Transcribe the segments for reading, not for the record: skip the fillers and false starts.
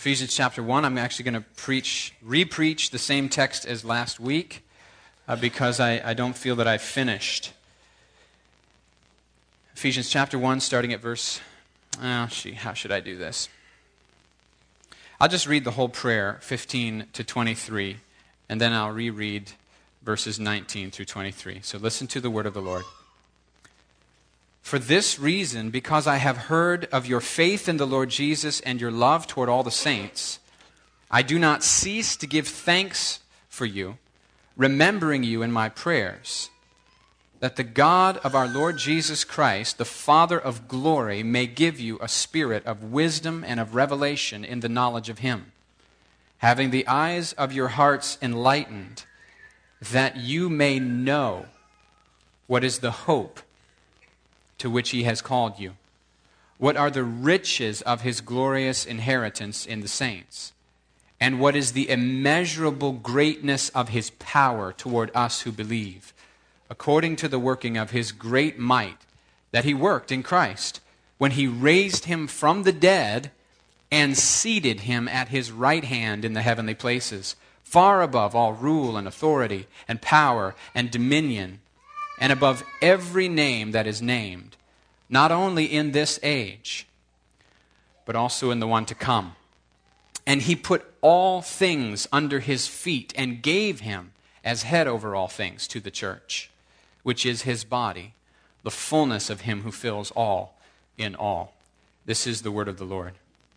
Ephesians chapter 1, I'm actually going to re-preach the same text as last week because I don't feel that I've finished. Ephesians chapter 1, starting at verse... how should I do this? I'll just read the whole prayer, 15 to 23, and then I'll reread verses 19 through 23. So listen to the word of the Lord. For this reason, because I have heard of your faith in the Lord Jesus and your love toward all the saints, I do not cease to give thanks for you, remembering you in my prayers, that the God of our Lord Jesus Christ, the Father of glory, may give you a spirit of wisdom and of revelation in the knowledge of Him, having the eyes of your hearts enlightened, that you may know what is the hope to which He has called you, what are the riches of His glorious inheritance in the saints, and what is the immeasurable greatness of His power toward us who believe, according to the working of His great might that He worked in Christ, when He raised Him from the dead and seated Him at His right hand in the heavenly places, far above all rule and authority and power and dominion, and above every name that is named, not only in this age, but also in the one to come. And He put all things under His feet and gave Him as head over all things to the church, which is His body, the fullness of Him who fills all in all. This is the word of the Lord.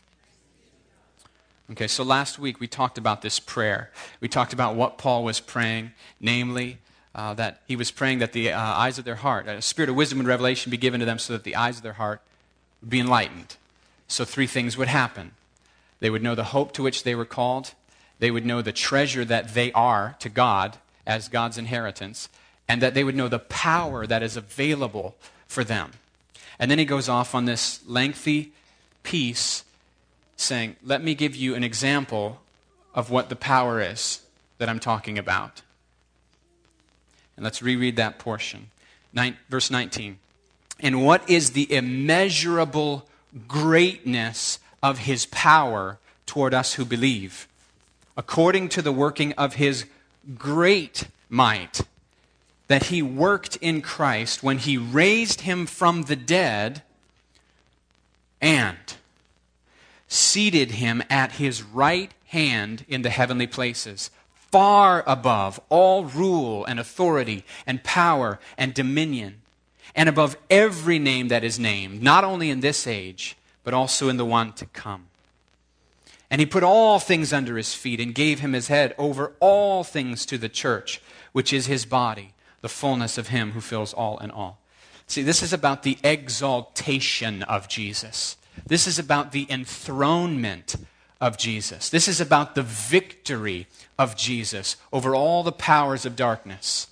Okay, so last week we talked about this prayer. We talked about what Paul was praying, namely that he was praying that the eyes of their heart, a spirit of wisdom and revelation be given to them so that the eyes of their heart would be enlightened. So three things would happen. They would know the hope to which they were called. They would know the treasure that they are to God as God's inheritance. And that they would know the power that is available for them. And then he goes off on this lengthy piece saying, let me give you an example of what the power is that I'm talking about. And let's reread that portion. Verse 19. And what is the immeasurable greatness of His power toward us who believe, according to the working of His great might that He worked in Christ when He raised Him from the dead and seated Him at His right hand in the heavenly places, far above all rule and authority and power and dominion, and above every name that is named, not only in this age, but also in the one to come. And He put all things under His feet and gave Him His head over all things to the church, which is His body, the fullness of Him who fills all in all. See, this is about the exaltation of Jesus. This is about the enthronement of Jesus. This is about the victory of Jesus over all the powers of darkness.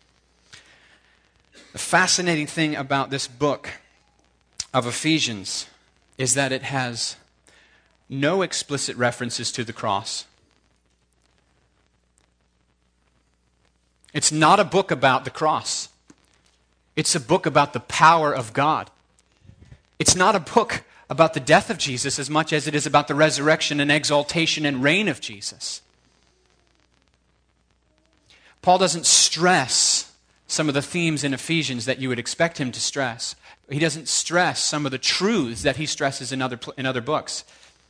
The fascinating thing about this book of Ephesians is that it has no explicit references to the cross. It's not a book about the cross. It's a book about the power of God. It's not a book about the death of Jesus as much as it is about the resurrection and exaltation and reign of Jesus. Paul doesn't stress some of the themes in Ephesians that you would expect him to stress. He doesn't stress some of the truths that he stresses in other books.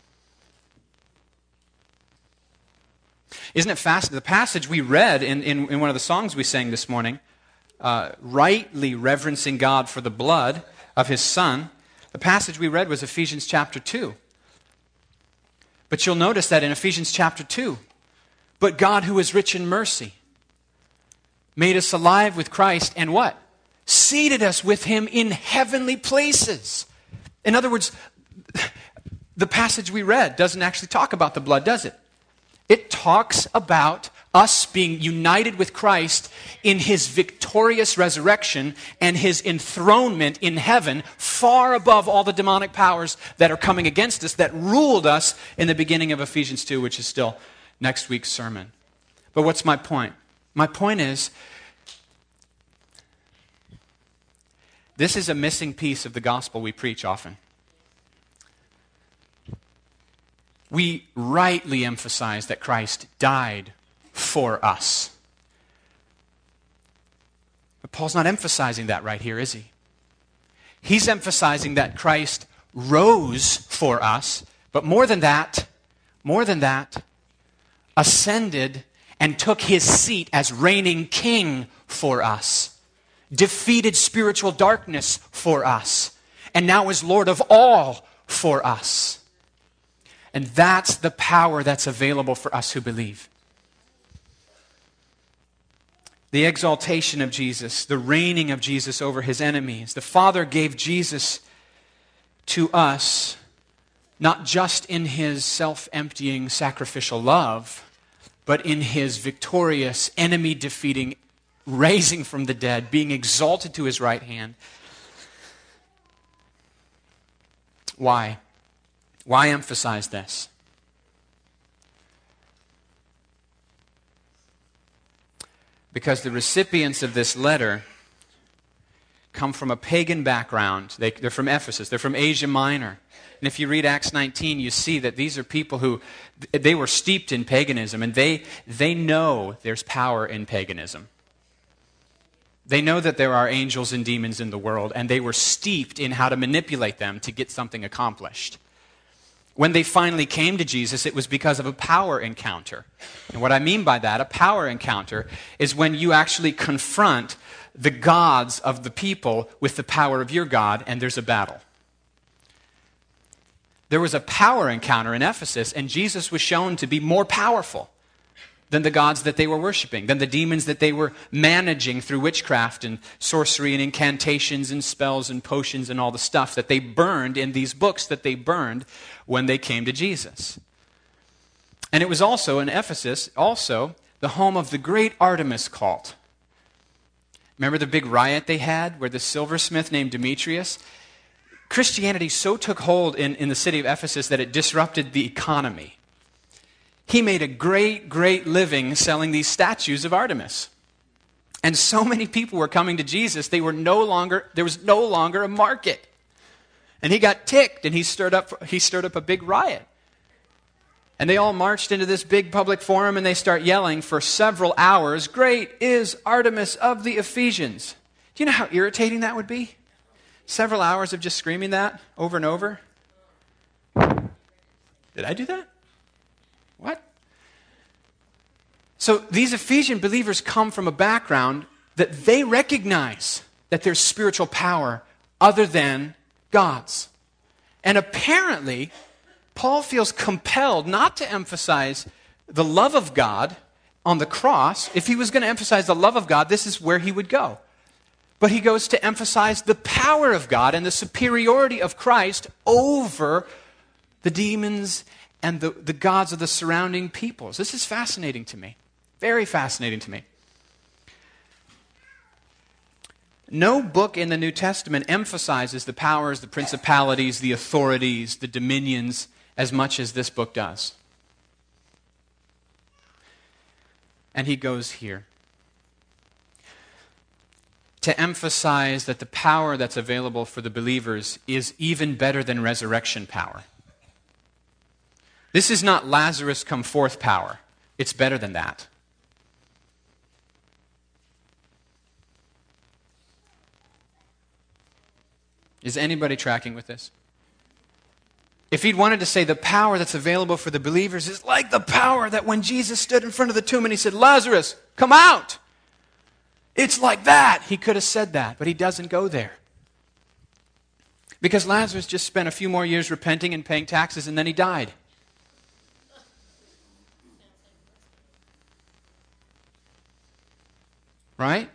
Isn't it fascinating? The passage we read in one of the songs we sang this morning, rightly reverencing God for the blood of His Son, the passage we read was Ephesians chapter 2. But you'll notice that in Ephesians chapter 2, but God who is rich in mercy made us alive with Christ and what? Seated us with Him in heavenly places. In other words, the passage we read doesn't actually talk about the blood, does it? It talks about us being united with Christ in His victorious resurrection and His enthronement in heaven, far above all the demonic powers that are coming against us, that ruled us in the beginning of Ephesians 2, which is still next week's sermon. But what's my point? My point is, this is a missing piece of the gospel we preach often. we rightly emphasize that Christ died for us. But Paul's not emphasizing that right here, is he? He's emphasizing that Christ rose for us, but more than that, ascended and took his seat as reigning king for us, defeated spiritual darkness for us, and now is Lord of all for us. And that's the power that's available for us who believe. The exaltation of Jesus, the reigning of Jesus over his enemies. The Father gave Jesus to us not just in his self-emptying sacrificial love, but in his victorious, enemy-defeating, raising from the dead, being exalted to his right hand. Why? Why emphasize this? Because the recipients of this letter come from a pagan background. They're from Ephesus. They're from Asia Minor. And if you read Acts 19, you see that these are people who, they were steeped in paganism, and they know there's power in paganism. They know that there are angels and demons in the world, and they were steeped in how to manipulate them to get something accomplished. When they finally came to Jesus, it was because of a power encounter. And what I mean by that, a power encounter, is when you actually confront the gods of the people with the power of your God, and there's a battle. There was a power encounter in Ephesus, and Jesus was shown to be more powerful than the gods that they were worshiping, than the demons that they were managing through witchcraft and sorcery and incantations and spells and potions and all the stuff that they burned in these books that they burned when they came to Jesus. And it was also in Ephesus, also the home of the great Artemis cult. Remember the big riot they had where the silversmith named Demetrius? Christianity so took hold in the city of Ephesus that it disrupted the economy. He made a great, great living selling these statues of Artemis. And so many people were coming to Jesus, there was no longer a market. And he got ticked, and he stirred up a big riot. And they all marched into this big public forum, and they start yelling for several hours, "Great is Artemis of the Ephesians." Do you know how irritating that would be? Several hours of just screaming that over and over. Did I do that? What? So these Ephesian believers come from a background that they recognize that there's spiritual power other than God's. And apparently, Paul feels compelled not to emphasize the love of God on the cross. If he was going to emphasize the love of God, this is where he would go. But he goes to emphasize the power of God and the superiority of Christ over the demons and the gods of the surrounding peoples. This is fascinating to me. Very fascinating to me. No book in the New Testament emphasizes the powers, the principalities, the authorities, the dominions as much as this book does. And he goes here to emphasize that the power that's available for the believers is even better than resurrection power. This is not Lazarus come forth power. It's better than that. Is anybody tracking with this? If he'd wanted to say the power that's available for the believers is like the power that when Jesus stood in front of the tomb and he said, "Lazarus, come out." It's like that. He could have said that, but he doesn't go there. Because Lazarus just spent a few more years repenting and paying taxes, and then he died. Right?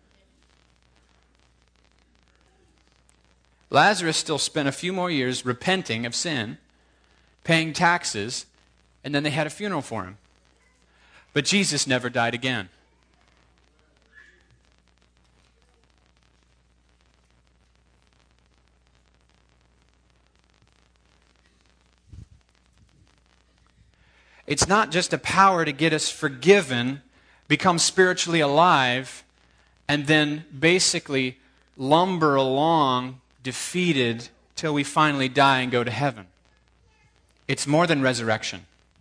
Lazarus still spent a few more years repenting of sin, paying taxes, and then they had a funeral for him. But Jesus never died again. It's not just a power to get us forgiven, become spiritually alive, and then basically lumber along defeated till we finally die and go to heaven. It's more than resurrection.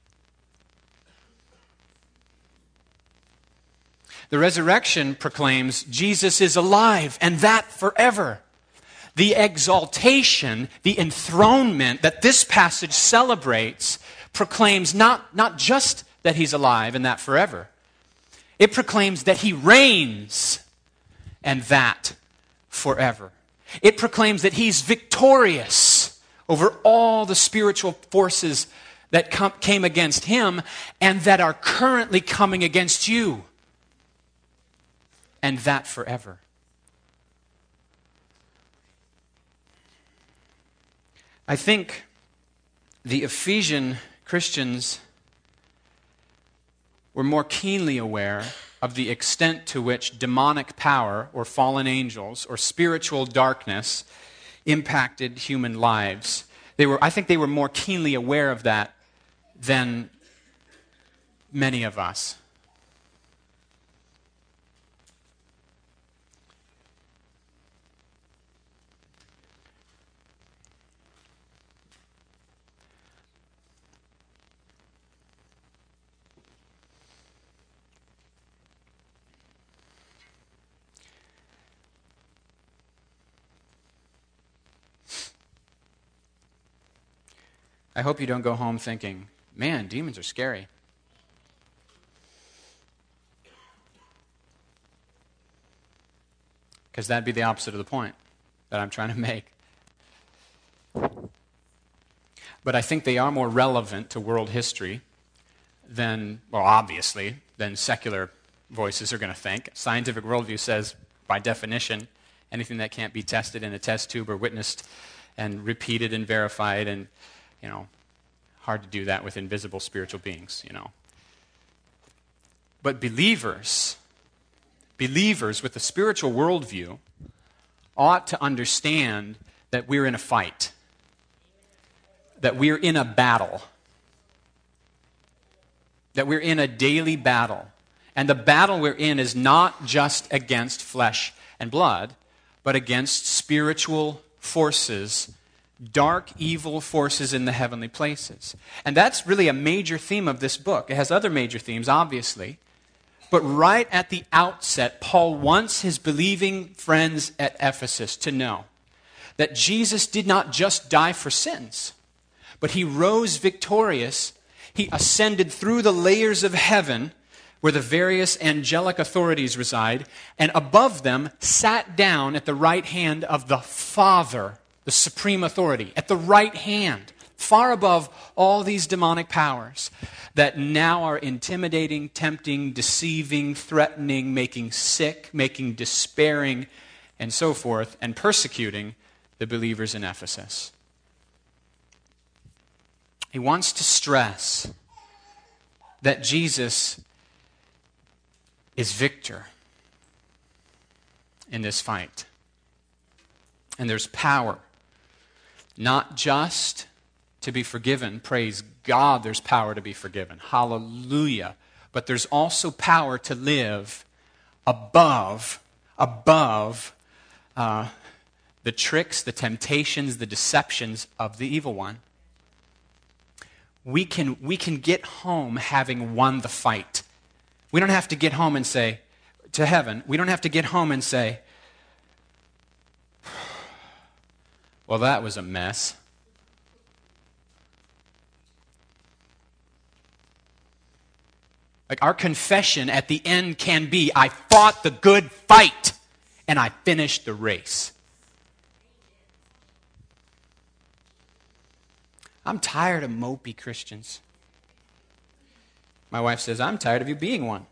The resurrection proclaims Jesus is alive, and that forever. The exaltation, the enthronement that this passage celebrates proclaims not just that he's alive and that forever. It proclaims that he reigns, and that forever. It proclaims that he's victorious over all the spiritual forces that came against him and that are currently coming against you. And that forever. I think the Ephesian Christians were more keenly aware of the extent to which demonic power or fallen angels or spiritual darkness impacted human lives. I think they were more keenly aware of that than many of us. I hope you don't go home thinking, man, demons are scary. Because that'd be the opposite of the point that I'm trying to make. But I think they are more relevant to world history than, well, obviously, than secular voices are going to think. Scientific worldview says, by definition, anything that can't be tested in a test tube or witnessed and repeated and verified and hard to do that with invisible spiritual beings, But believers with a spiritual worldview ought to understand that we're in a fight, that we're in a battle, that we're in a daily battle. And the battle we're in is not just against flesh and blood, but against spiritual forces, dark, evil forces in the heavenly places. And that's really a major theme of this book. It has other major themes, obviously. But right at the outset, Paul wants his believing friends at Ephesus to know that Jesus did not just die for sins, but he rose victorious. He ascended through the layers of heaven where the various angelic authorities reside, and above them sat down at the right hand of the Father, the supreme authority, at the right hand, far above all these demonic powers that now are intimidating, tempting, deceiving, threatening, making sick, making despairing, and so forth, and persecuting the believers in Ephesus. He wants to stress that Jesus is victor in this fight. And there's power. Not just to be forgiven. Praise God, there's power to be forgiven. Hallelujah. But there's also power to live above the tricks, the temptations, the deceptions of the evil one. We can get home having won the fight. We don't have to get home and say, to heaven, we don't have to get home and say, well, that was a mess. Like our confession at the end can be, I fought the good fight and I finished the race. I'm tired of mopey Christians. My wife says, I'm tired of you being one.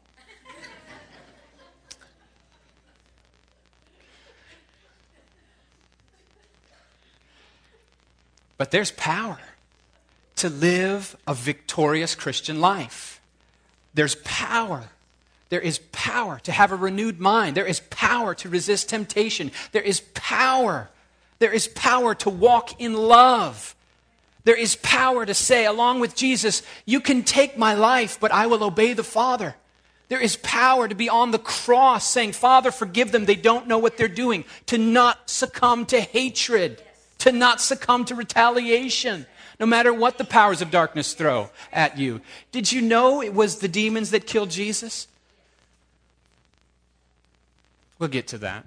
But there's power to live a victorious Christian life. There's power. There is power to have a renewed mind. There is power to resist temptation. There is power. There is power to walk in love. There is power to say, along with Jesus, you can take my life, but I will obey the Father. There is power to be on the cross saying, Father, forgive them. They don't know what they're doing. To not succumb to hatred. To not succumb to retaliation. no matter what the powers of darkness throw at you. Did you know it was the demons that killed Jesus? We'll get to that.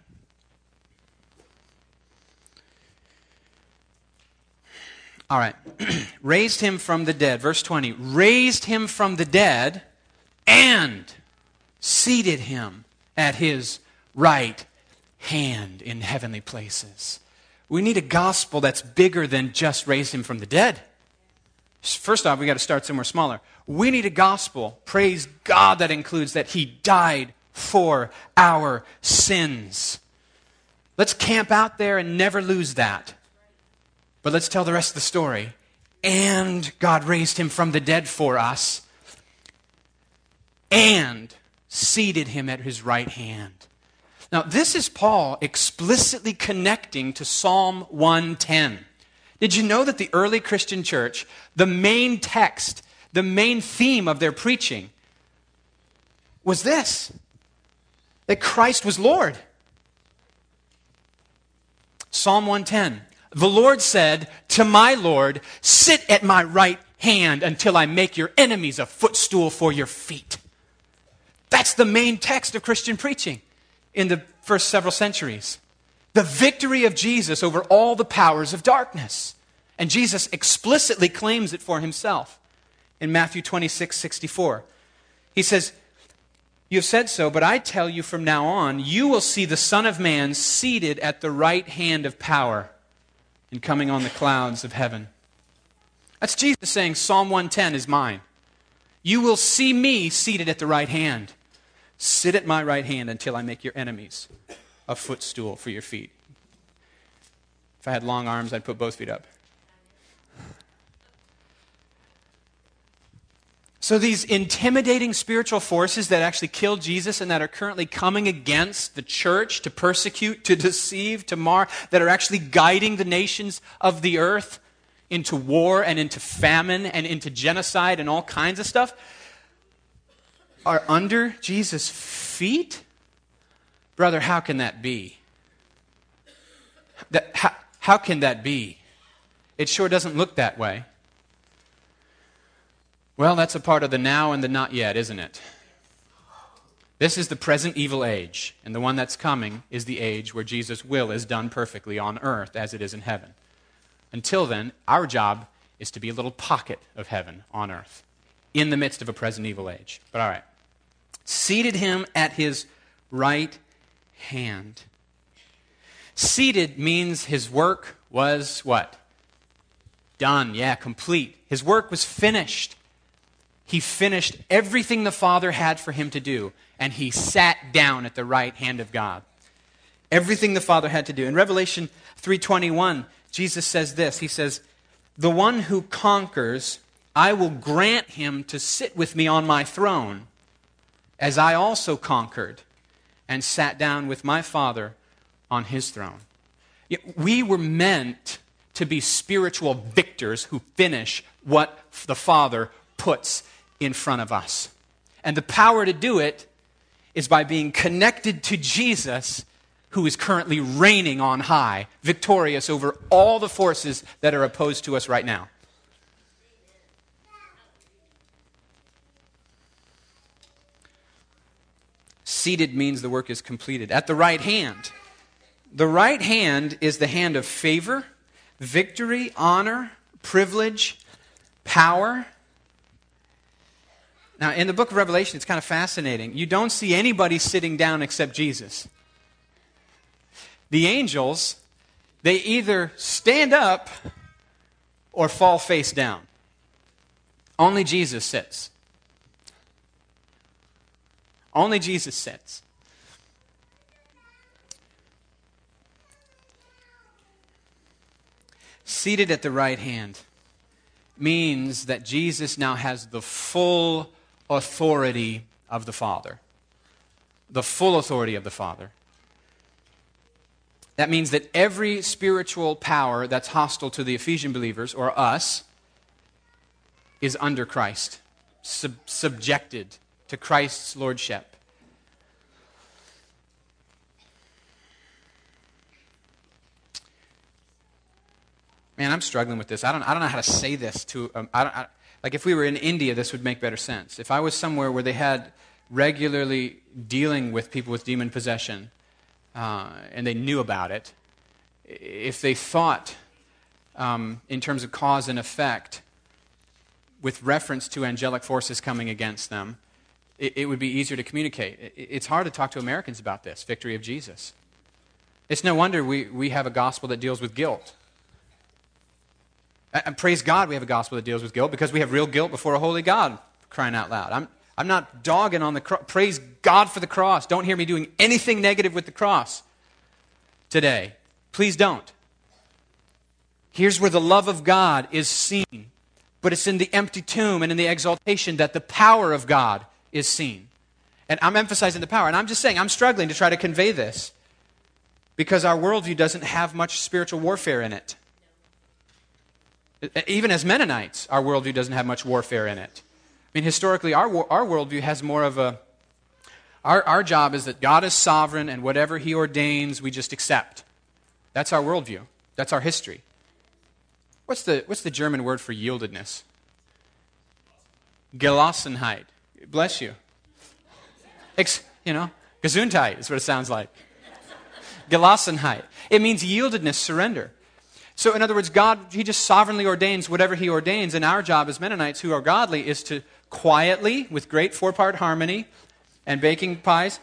All right. Raised him from the dead. Verse 20. Raised him from the dead and seated him at his right hand in heavenly places. We need a gospel that's bigger than just raised him from the dead. First off, we got to start somewhere smaller. We need a gospel, praise God, that includes that he died for our sins. Let's camp out there and never lose that. But let's tell the rest of the story. And God raised him from the dead for us and seated him at his right hand. Now, this is Paul explicitly connecting to Psalm 110. Did you know that the early Christian church, the main text, the main theme of their preaching was this, that Christ was Lord? Psalm 110. The Lord said to my Lord, sit at my right hand until I make your enemies a footstool for your feet. That's the main text of Christian preaching in the first several centuries. The victory of Jesus over all the powers of darkness. And Jesus explicitly claims it for himself in Matthew 26:64. He says, you have said so, but I tell you from now on, you will see the Son of Man seated at the right hand of power and coming on the clouds of heaven. That's Jesus saying, Psalm 110 is mine. You will see me seated at the right hand. Sit at my right hand until I make your enemies a footstool for your feet. If I had long arms, I'd put both feet up. So these intimidating spiritual forces that actually killed Jesus and that are currently coming against the church to persecute, to deceive, to mar, that are actually guiding the nations of the earth into war and into famine and into genocide and all kinds of stuff, are under Jesus' feet? Brother, how can that be? How can that be? It sure doesn't look that way. Well, that's a part of the now and the not yet, isn't it? This is the present evil age, and the one that's coming is the age where Jesus' will is done perfectly on earth as it is in heaven. Until then, our job is to be a little pocket of heaven on earth in the midst of a present evil age. But all right. Seated him at his right hand. Seated means his work was what? Done. Yeah, complete. His work was finished. He finished everything the Father had for him to do, and he sat down at the right hand of God. Everything the Father had to do. In Revelation 3:21, Jesus says this. He says, the one who conquers, I will grant him to sit with me on my throne, as I also conquered and sat down with my Father on his throne. We were meant to be spiritual victors who finish what the Father puts in front of us. And the power to do it is by being connected to Jesus, who is currently reigning on high, victorious over all the forces that are opposed to us right now. Seated means the work is completed. At the right hand. The right hand is the hand of favor, victory, honor, privilege, power. Now, in the book of Revelation, it's kind of fascinating. You don't see anybody sitting down except Jesus. The angels, they either stand up or fall face down. Only Jesus sits. Only Jesus sits. Seated at the right hand means that Jesus now has the full authority of the Father. The full authority of the Father. That means that every spiritual power that's hostile to the Ephesian believers, or us, is under Christ, subjected to Christ's lordship. Man, I'm struggling with this. I don't know how to say this to, like if we were in India, this would make better sense. If I was somewhere where they had regularly dealing with people with demon possession, and they knew about it, if they thought in terms of cause and effect with reference to angelic forces coming against them, it would be easier to communicate. It's hard to talk to Americans about this, victory of Jesus. It's no wonder we have a gospel that deals with guilt. And praise God we have a gospel that deals with guilt, because we have real guilt before a holy God, crying out loud. I'm not dogging on the cross. Praise God for the cross. Don't hear me doing anything negative with the cross today. Please don't. Here's where the love of God is seen. But it's in the empty tomb and in the exaltation that the power of God is seen. And I'm emphasizing the power. And I'm just saying, I'm struggling to try to convey this because our worldview doesn't have much spiritual warfare in it. Even as Mennonites, our worldview doesn't have much warfare in it. I mean, historically, our worldview has more of a... Our job is that God is sovereign, and whatever He ordains, we just accept. That's our worldview. That's our history. What's the German word for yieldedness? Gelassenheit. Bless you. Gesundheit is what it sounds like. Gelassenheit. It means yieldedness, surrender. So in other words, God, He just sovereignly ordains whatever He ordains, and our job as Mennonites who are godly is to quietly, with great four-part harmony and baking pies,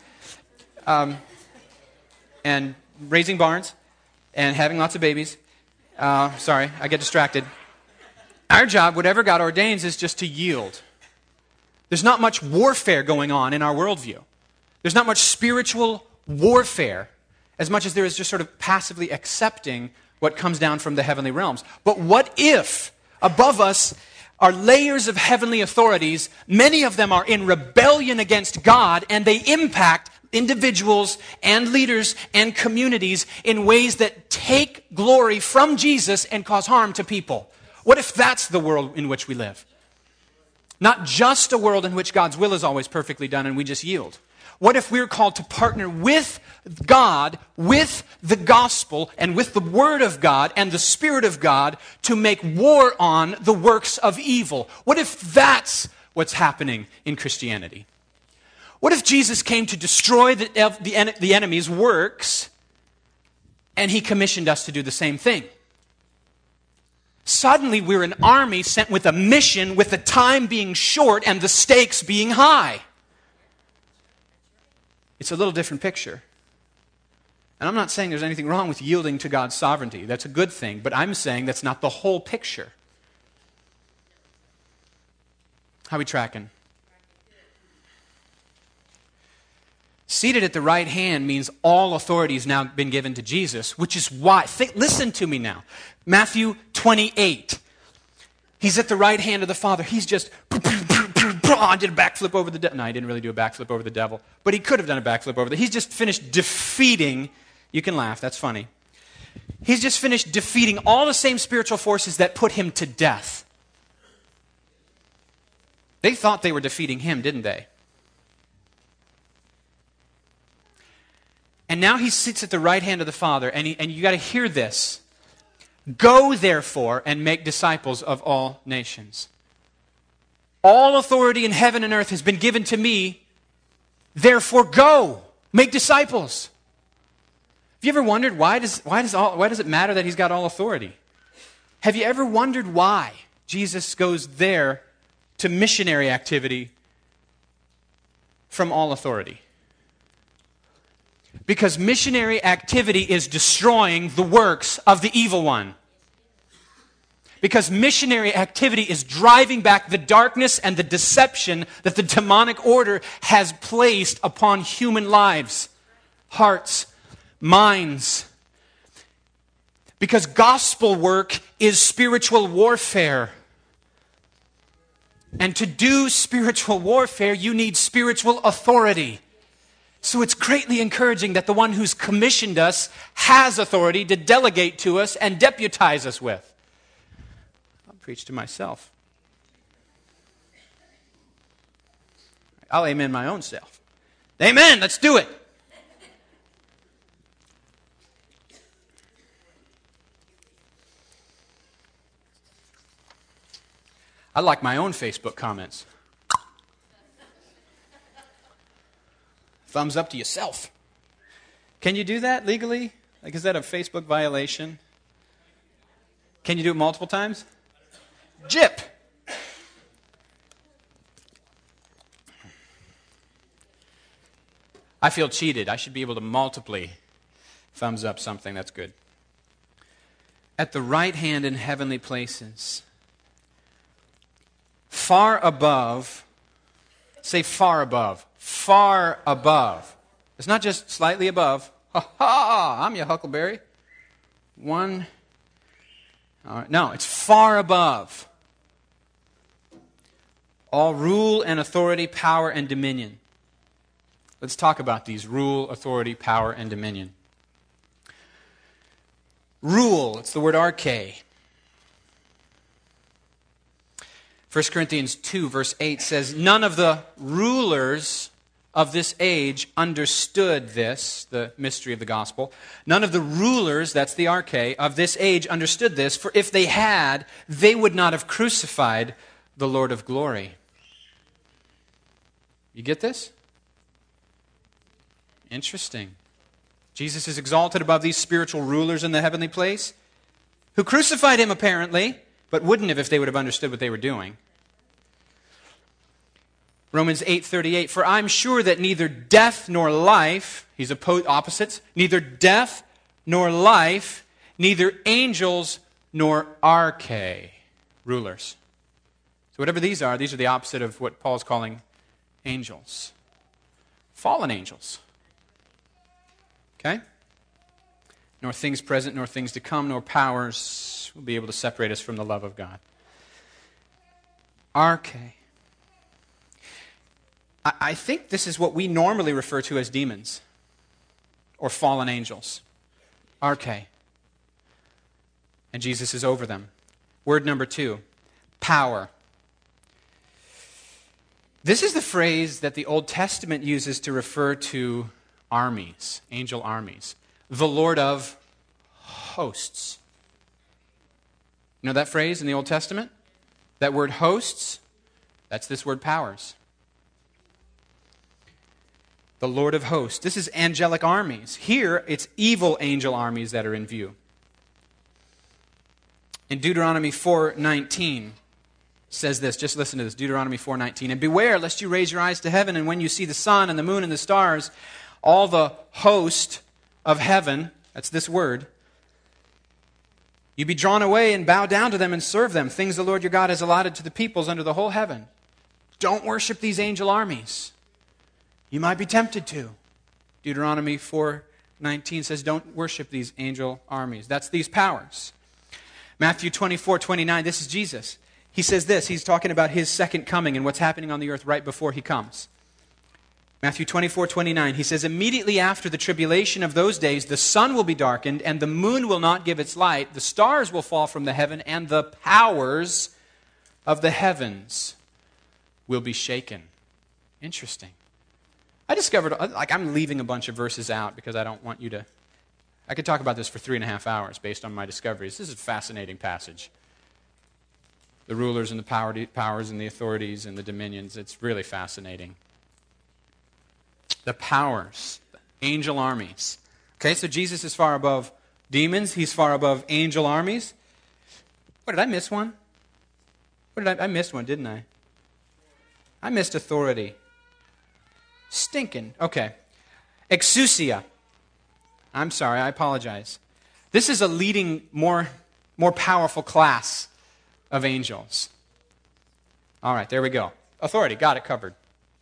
and raising barns, and having lots of babies. Sorry, I get distracted. Our job, whatever God ordains, is just to yield. There's not much warfare going on in our worldview. There's not much spiritual warfare as much as there is just sort of passively accepting what comes down from the heavenly realms. But what if above us are layers of heavenly authorities, many of them are in rebellion against God, and they impact individuals and leaders and communities in ways that take glory from Jesus and cause harm to people? What if that's the world in which we live? Not just a world in which God's will is always perfectly done and we just yield. What if we're called to partner with God, with the gospel, and with the Word of God and the Spirit of God to make war on the works of evil? What if that's what's happening in Christianity? What if Jesus came to destroy the enemy's works and He commissioned us to do the same thing? Suddenly we're an army sent with a mission, with the time being short and the stakes being high. It's a little different picture. And I'm not saying there's anything wrong with yielding to God's sovereignty. That's a good thing. But I'm saying that's not the whole picture. How are we tracking? Seated at the right hand means all authority has now been given to Jesus, which is why, listen to me now. Matthew 28. He's at the right hand of the Father. He's just, I did a backflip over the devil. No, he didn't really do a backflip over the devil, but he could have done a backflip over the devil. He's just finished defeating, you can laugh, that's funny. He's just finished defeating all the same spiritual forces that put him to death. They thought they were defeating him, didn't they? And now he sits at the right hand of the Father, and you got to hear this. Go, therefore, and make disciples of all nations. All authority in heaven and earth has been given to me. Therefore, go, make disciples. Have you ever wondered why does it matter that He's got all authority? Have you ever wondered why Jesus goes there to missionary activity from all authority? Because missionary activity is destroying the works of the evil one. Because missionary activity is driving back the darkness and the deception that the demonic order has placed upon human lives, hearts, minds. Because gospel work is spiritual warfare. And to do spiritual warfare, you need spiritual authority. So it's greatly encouraging that the one who's commissioned us has authority to delegate to us and deputize us with. I'll preach to myself. I'll amen my own self. Amen, let's do it. I like my own Facebook comments. Thumbs up to yourself. Can you do that legally? Like, is that a Facebook violation? Can you do it multiple times? Jip. I feel cheated. I should be able to multiply thumbs up something. That's good. At the right hand in heavenly places, far above, say far above, far above. It's not just slightly above. Ha ha! I'm your Huckleberry. One. No, it's far above. All rule and authority, power and dominion. Let's talk about these: rule, authority, power, and dominion. Rule, it's the word arche. 1 Corinthians 2, verse 8 says, none of the rulers of this age understood this, the mystery of the gospel. None of the rulers, that's the arche, of this age understood this, for if they had, they would not have crucified the Lord of glory. You get this? Interesting. Jesus is exalted above these spiritual rulers in the heavenly place, who crucified him apparently, but wouldn't have if they would have understood what they were doing. Romans 8:38, for I'm sure that neither death nor life, he's opposites, neither death nor life, neither angels nor arche, rulers. So whatever these are the opposite of what Paul's calling angels. Fallen angels. Okay? Nor things present, nor things to come, nor powers will be able to separate us from the love of God. Arche. I think this is what we normally refer to as demons or fallen angels. Arche. And Jesus is over them. Word number 2, power. This is the phrase that the Old Testament uses to refer to armies, angel armies. The Lord of hosts. You know that phrase in the Old Testament? That word hosts, that's this word powers. The Lord of hosts. This is angelic armies. Here, it's evil angel armies that are in view. In Deuteronomy 4:19 says this, just listen to this, Deuteronomy 4:19, and beware lest you raise your eyes to heaven, and when you see the sun and the moon and the stars, all the host of heaven, that's this word, you be drawn away and bow down to them and serve them, things the Lord your God has allotted to the peoples under the whole heaven. Don't worship these angel armies. You might be tempted to. Deuteronomy 4:19 says, don't worship these angel armies. That's these powers. Matthew 24:29, this is Jesus. He says this, he's talking about his second coming and what's happening on the earth right before he comes. Matthew 24:29, he says, immediately after the tribulation of those days, the sun will be darkened, and the moon will not give its light, the stars will fall from the heaven, and the powers of the heavens will be shaken. Interesting. I discovered, I'm leaving a bunch of verses out because I don't want you to, I could talk about this for 3.5 hours based on my discoveries. This is a fascinating passage. The rulers and the powers and the authorities and the dominions, it's really fascinating. The powers, the angel armies. Okay, so Jesus is far above demons. He's far above angel armies. What, did I miss one? I missed one, didn't I? I missed authority. Stinking. Okay. Exousia. I'm sorry, I apologize. This is a leading, more powerful class of angels. All right, there we go. Authority, got it covered.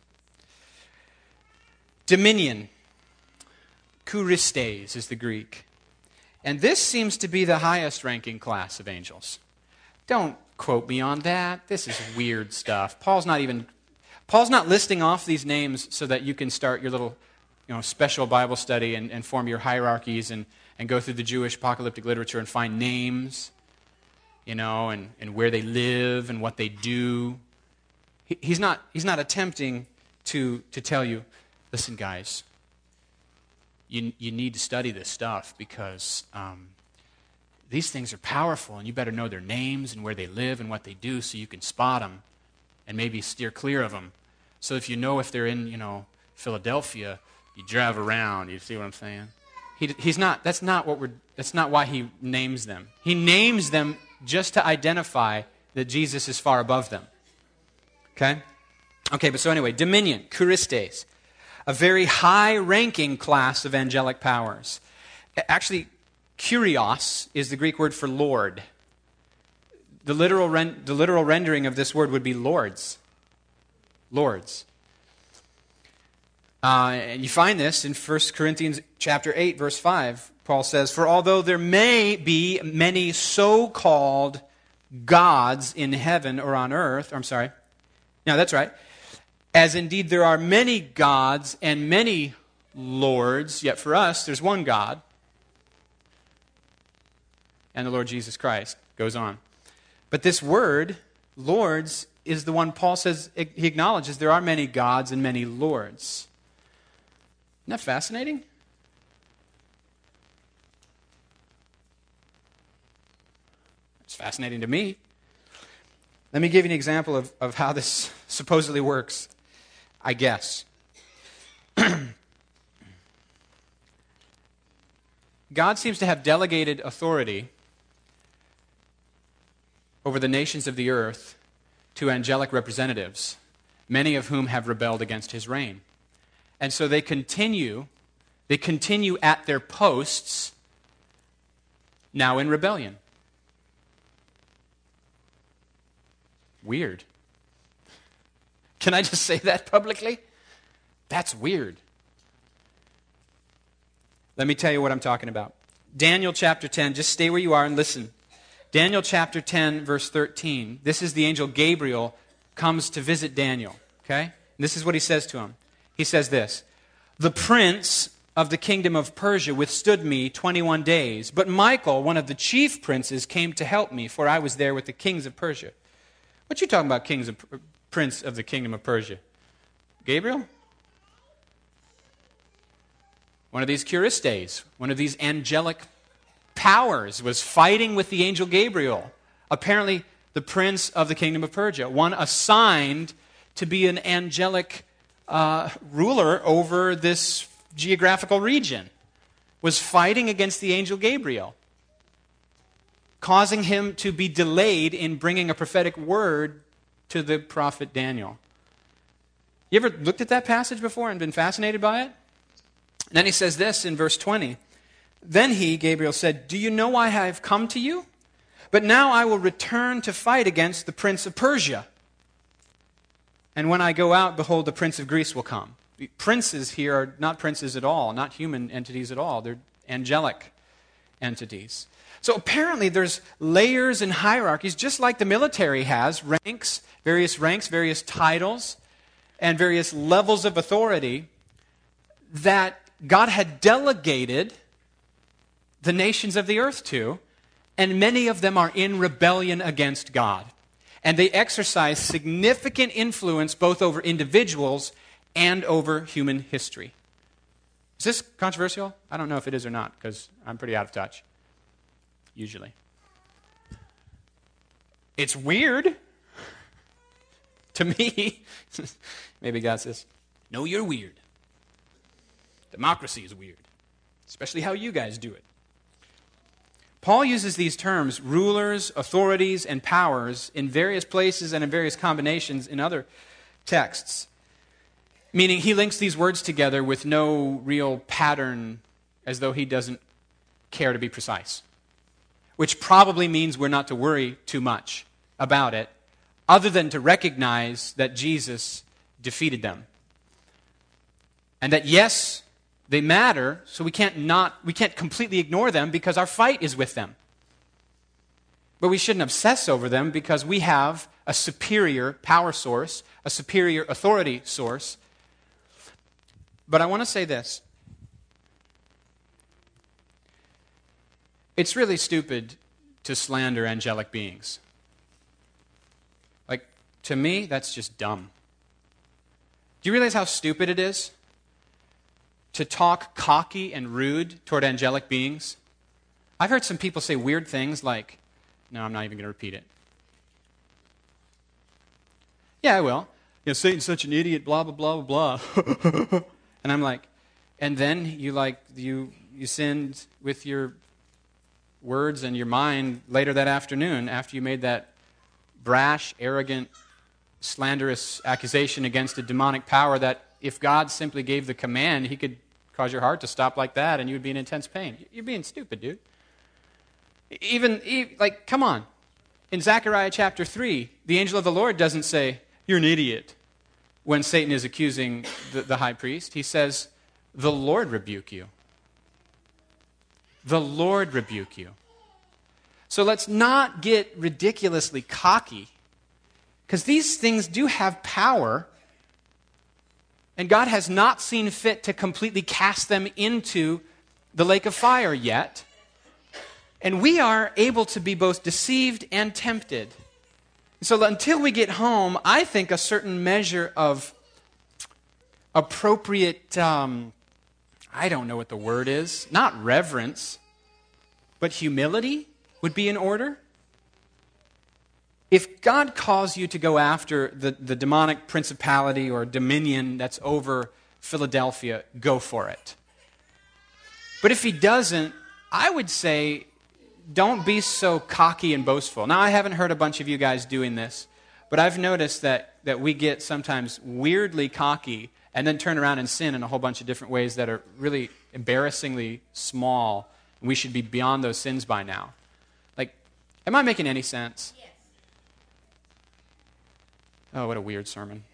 Dominion. Kouristes is the Greek. And this seems to be the highest ranking class of angels. Don't quote me on that. This is weird stuff. Paul's not listing off these names so that you can start your little special Bible study and form your hierarchies and go through the Jewish apocalyptic literature and find names, and where they live and what they do. He's not attempting to tell you, listen, guys, you need to study this stuff because these things are powerful, and you better know their names and where they live and what they do so you can spot them and maybe steer clear of them. So if you know if they're in, Philadelphia, you drive around. You see what I'm saying? He's not. That's not why he names them. He names them just to identify that Jesus is far above them. Okay? Okay, but so anyway, dominion, Christes, a very high-ranking class of angelic powers. Actually, Kyrios is the Greek word for Lord. The literal rendering of this word would be lords. Lords. And you find this in 1 Corinthians chapter 8, verse 5. Paul says, "For although there may be many so-called gods in heaven or on earth," no, that's right, "as indeed there are many gods and many lords, yet for us there's one God, and the Lord Jesus Christ." Goes on. But this word, lords, is the one Paul says, he acknowledges there are many gods and many lords. Isn't that fascinating? It's fascinating to me. Let me give you an example of how this supposedly works, I guess. God seems to have delegated authority over the nations of the earth to angelic representatives, many of whom have rebelled against his reign. And so they continue at their posts, now in rebellion. Weird. Can I just say that publicly? That's weird. Let me tell you what I'm talking about. Daniel chapter 10, just stay where you are and listen. Daniel chapter 10, verse 13. This is the angel Gabriel comes to visit Daniel. Okay? And this is what he says to him. He says this, "The prince of the kingdom of Persia withstood me 21 days, but Michael, one of the chief princes, came to help me, for I was there with the kings of Persia." What you talking about, prince of the kingdom of Persia? Gabriel? One of these Kyristes, one of these angelic powers, was fighting with the angel Gabriel. Apparently, the prince of the kingdom of Persia, one assigned to be an angelic ruler over this geographical region, was fighting against the angel Gabriel, causing him to be delayed in bringing a prophetic word to the prophet Daniel. You ever looked at that passage before and been fascinated by it? And then he says this in verse 20. "Then he, Gabriel, said, 'Do you know why I have come to you? But now I will return to fight against the prince of Persia. And when I go out, behold, the prince of Greece will come.'" The princes here are not princes at all, not human entities at all. They're angelic entities. So apparently there's layers and hierarchies, just like the military has, ranks, various titles, and various levels of authority that God had delegated the nations of the earth to, and many of them are in rebellion against God. And they exercise significant influence both over individuals and over human history. Is this controversial? I don't know if it is or not, because I'm pretty out of touch, usually. It's weird to me. Maybe God says, "No, you're weird. Democracy is weird, especially how you guys do it." Paul uses these terms, rulers, authorities, and powers, in various places and in various combinations in other texts. Meaning he links these words together with no real pattern, as though he doesn't care to be precise. Which probably means we're not to worry too much about it, other than to recognize that Jesus defeated them. And that yes, they matter, so we can't completely ignore them because our fight is with them. But we shouldn't obsess over them because we have a superior power source, a superior authority source. But I want to say this. It's really stupid to slander angelic beings. Like, to me, that's just dumb. Do you realize how stupid it is to talk cocky and rude toward angelic beings? I've heard some people say weird things like, no, I'm not even going to repeat it. Yeah, I will. Satan's such an idiot, blah, blah, blah, blah, blah. And I'm like, and then you sinned with your words and your mind later that afternoon after you made that brash, arrogant, slanderous accusation against a demonic power that if God simply gave the command, he could cause your heart to stop like that and you would be in intense pain. You're being stupid, dude. Come on. In Zechariah chapter 3, the angel of the Lord doesn't say, you're an idiot, when Satan is accusing the high priest. He says, the Lord rebuke you. The Lord rebuke you. So let's not get ridiculously cocky, because these things do have power, and God has not seen fit to completely cast them into the lake of fire yet. And we are able to be both deceived and tempted. So until we get home, I think a certain measure of appropriate, I don't know what the word is, not reverence, but humility would be in order. If God calls you to go after the demonic principality or dominion that's over Philadelphia, go for it. But if he doesn't, I would say, don't be so cocky and boastful. Now, I haven't heard a bunch of you guys doing this, but I've noticed that we get sometimes weirdly cocky and then turn around and sin in a whole bunch of different ways that are really embarrassingly small, and we should be beyond those sins by now. Like, am I making any sense? Yes. Oh, what a weird sermon.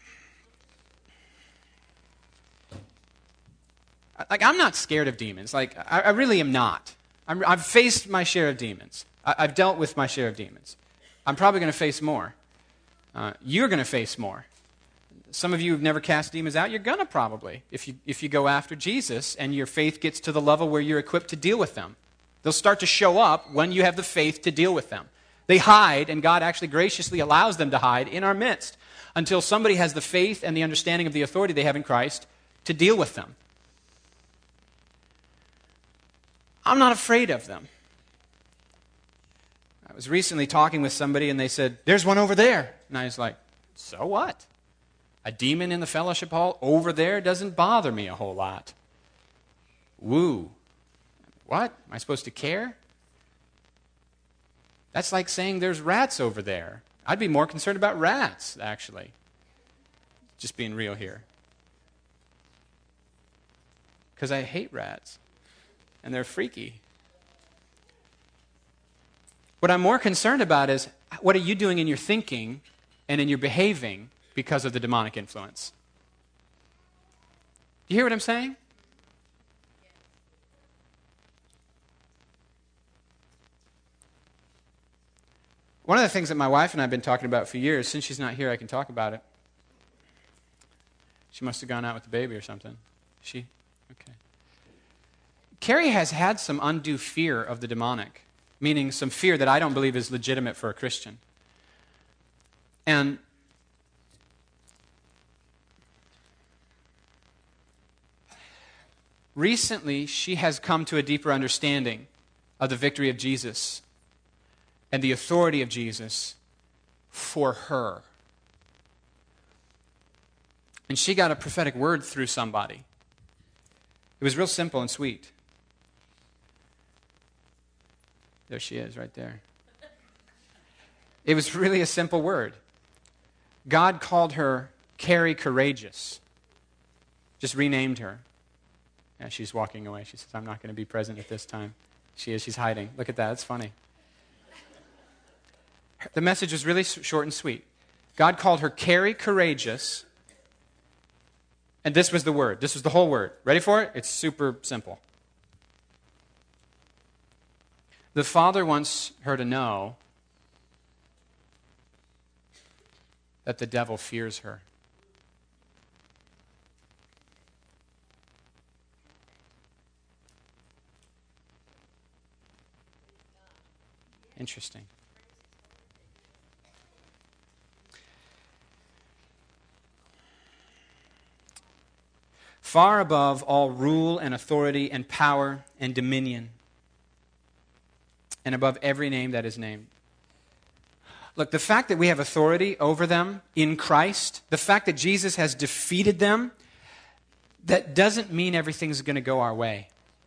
I'm not scared of demons. I really am not. I've faced my share of demons. I've dealt with my share of demons. I'm probably going to face more. You're going to face more. Some of you who've never cast demons out, you're going to probably, if you go after Jesus and your faith gets to the level where you're equipped to deal with them. They'll start to show up when you have the faith to deal with them. They hide, and God actually graciously allows them to hide in our midst until somebody has the faith and the understanding of the authority they have in Christ to deal with them. I'm not afraid of them. I was recently talking with somebody and they said, there's one over there. And I was like, so what? A demon in the fellowship hall over there doesn't bother me a whole lot. Woo. What? Am I supposed to care? That's like saying there's rats over there. I'd be more concerned about rats, actually. Just being real here. Because I hate rats. And they're freaky. What I'm more concerned about is, what are you doing in your thinking and in your behaving because of the demonic influence? Do you hear what I'm saying? One of the things that my wife and I have been talking about for years, since she's not here, I can talk about it. She must have gone out with the baby or something. She? Okay. Carrie has had some undue fear of the demonic, meaning some fear that I don't believe is legitimate for a Christian. And recently, she has come to a deeper understanding of the victory of Jesus and the authority of Jesus for her. And she got a prophetic word through somebody. It was real simple and sweet. There she is, right there. It was really a simple word. God called her Carrie Courageous. Just renamed her. Yeah, she's walking away. She says, I'm not going to be present at this time. She is. She's hiding. Look at that. That's funny. The message was really short and sweet. God called her Carrie Courageous. And this was the word. This was the whole word. Ready for it? It's super simple. The Father wants her to know that the devil fears her. Interesting. Far above all rule and authority and power and dominion, and above every name that is named. Look, the fact that we have authority over them in Christ, the fact that Jesus has defeated them, that doesn't mean everything's going to go our way.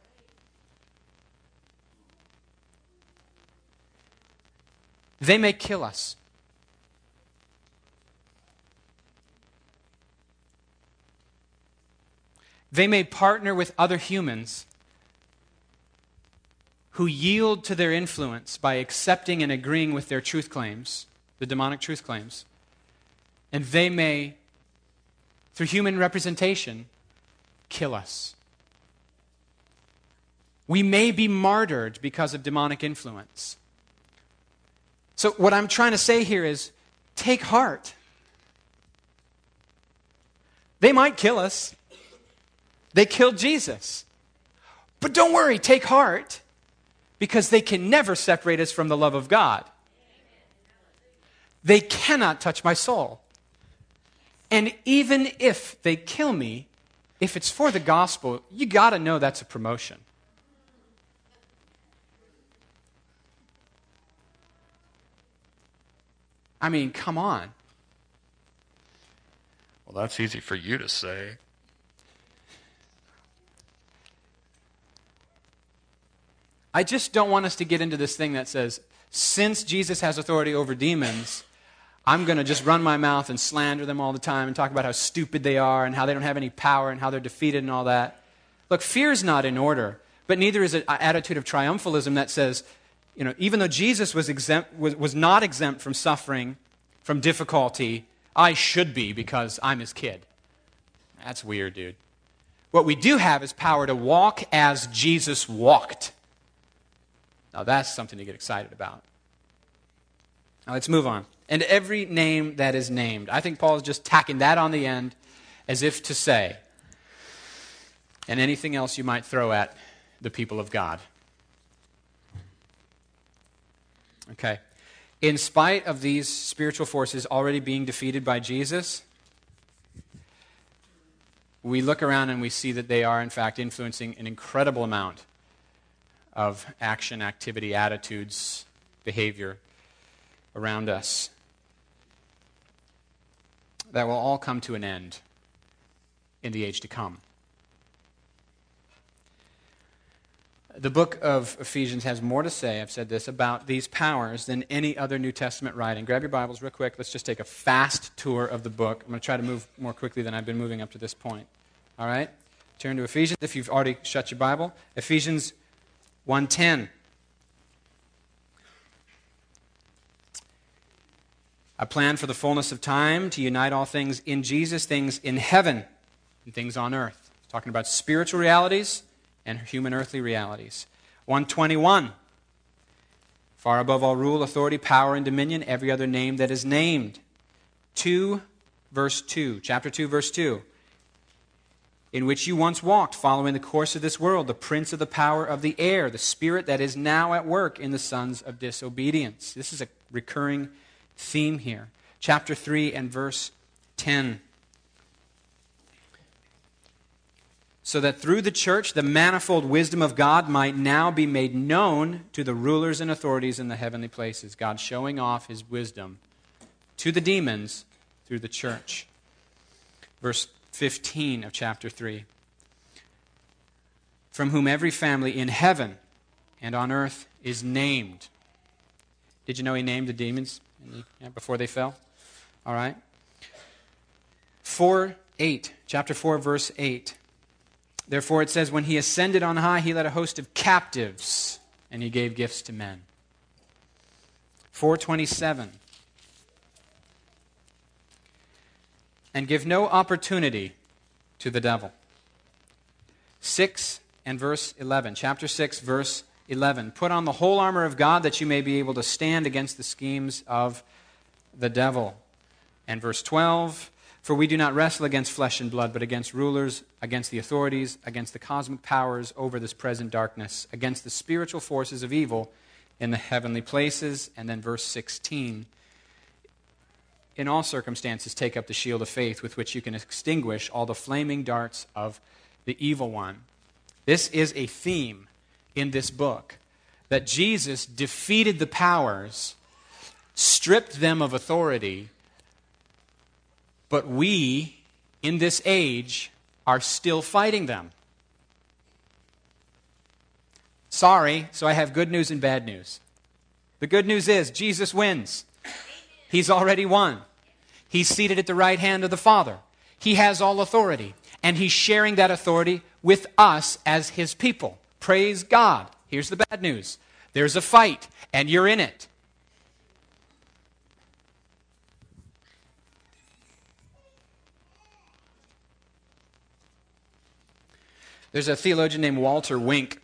They may kill us. They may partner with other humans who yield to their influence by accepting and agreeing with their truth claims, the demonic truth claims. And they may, through human representation, kill us. We may be martyred because of demonic influence. So what I'm trying to say here is, take heart. They might kill us. They killed Jesus. But don't worry, take heart, because they can never separate us from the love of God. They cannot touch my soul. And even if they kill me, if it's for the gospel, you got to know that's a promotion. I mean, come on. Well, that's easy for you to say. I just don't want us to get into this thing that says, since Jesus has authority over demons, I'm going to just run my mouth and slander them all the time and talk about how stupid they are and how they don't have any power and how they're defeated and all that. Look, fear is not in order, but neither is an attitude of triumphalism that says, even though Jesus was not exempt from suffering, from difficulty, I should be because I'm his kid. That's weird, dude. What we do have is power to walk as Jesus walked. Now that's something to get excited about. Now let's move on. And every name that is named. I think Paul is just tacking that on the end as if to say, and anything else you might throw at the people of God. Okay. In spite of these spiritual forces already being defeated by Jesus, we look around and we see that they are, in fact, influencing an incredible amount of action, activity, attitudes, behavior around us. That will all come to an end in the age to come. The book of Ephesians has more to say, I've said this, about these powers than any other New Testament writing. Grab your Bibles real quick. Let's just take a fast tour of the book. I'm going to try to move more quickly than I've been moving up to this point. All right? Turn to Ephesians if you've already shut your Bible. Ephesians 1:10. A plan for the fullness of time to unite all things in Jesus, things in heaven and things on earth. It's talking about spiritual realities and human earthly realities. 1:21. Far above all rule, authority, power, and dominion, every other name that is named. 2, verse 2. Chapter 2, verse 2. In which you once walked, following the course of this world, the prince of the power of the air, the spirit that is now at work in the sons of disobedience. This is a recurring theme here. Chapter 3 and verse 10. So that through the church, the manifold wisdom of God might now be made known to the rulers and authorities in the heavenly places. God showing off his wisdom to the demons through the church. Verse 15 of chapter 3. From whom every family in heaven and on earth is named. Did you know he named the demons before they fell? All right. 4:8, chapter 4, verse 8. Therefore it says, when he ascended on high, he led a host of captives, and he gave gifts to men. 4:27. And give no opportunity to the devil. 6 and verse 11. Chapter 6, verse 11. Put on the whole armor of God that you may be able to stand against the schemes of the devil. And verse 12. For we do not wrestle against flesh and blood, but against rulers, against the authorities, against the cosmic powers over this present darkness, against the spiritual forces of evil in the heavenly places. And then verse 16. In all circumstances, take up the shield of faith with which you can extinguish all the flaming darts of the evil one. This is a theme in this book that Jesus defeated the powers, stripped them of authority, but we, in this age, are still fighting them. Sorry, so I have good news and bad news. The good news is Jesus wins. He's already won. He's seated at the right hand of the Father. He has all authority, and He's sharing that authority with us as His people. Praise God. Here's the bad news. There's a fight, and you're in it. There's a theologian named Walter Wink,